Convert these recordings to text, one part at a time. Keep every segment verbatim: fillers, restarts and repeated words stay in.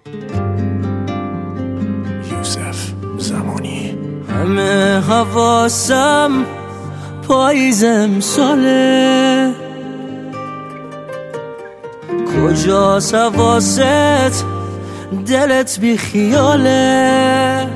یوسف زمانی. همه حواسم پاییز امساله، کجاست حواست دلت بی خیاله؟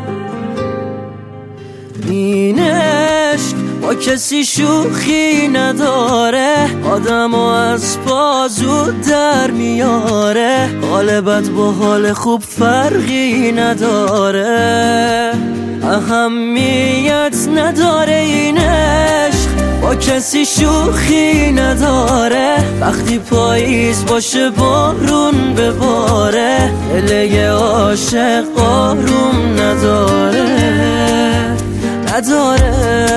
این عشق با کسی شوخی نداره، آدمو از پا زود در میاره، حال بد با حال خوب فرقی نداره، اهمیت نداره این عشق با کسی شوخی نداره، وقتی پاییز باشه بارون بباره، دل عاشق آروم نداره نداره.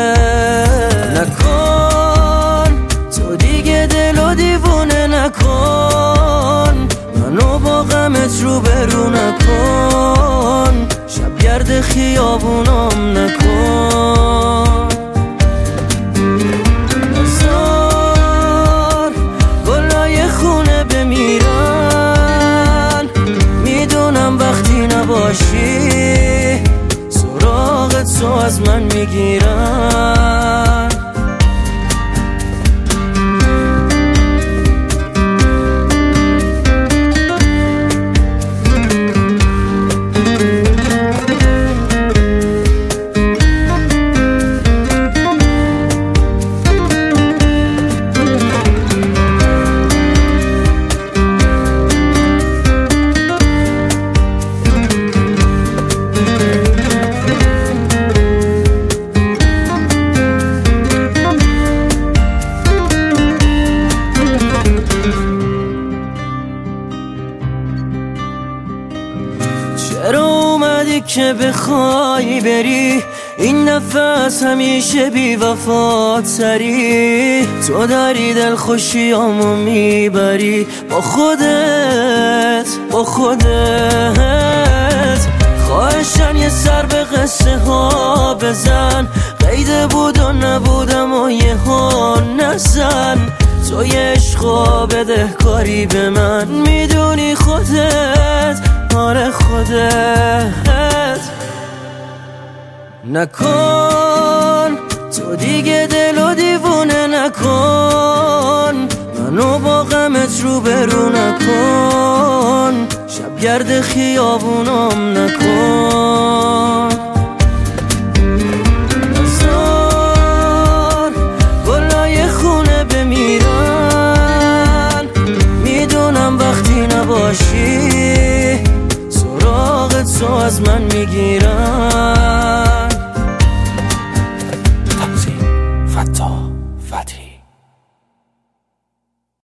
نکن تو دیگه دلو دیوونه نکن، منو با غمت رو برو نکن، شب گرد خیابونام نکن، نزار گلای خونه بمیرن، میدونم وقتی نباشی سراغ تو از من میگیرن. چرا اومدی که بخوای بری، این نفس همیشه بی وفاتری، تو داری دل خوشیامو میبری با خودت با خودت. خواهشن یه سر به قصه ها بزن، قید بود و نبودم و یه ها نزن، تو یه عشقا بده کاری به من، میدونی خودت آره خودت. نکن تو دیگه دلو دیوونه نکن، منو با غمت رو برو نکن، شب گرد خیابونام نکن، نزار گلای خونه بمیرن، میدونم وقتی نباشی سراغ تو از من میگیرن. تمثیل فتا فتحی.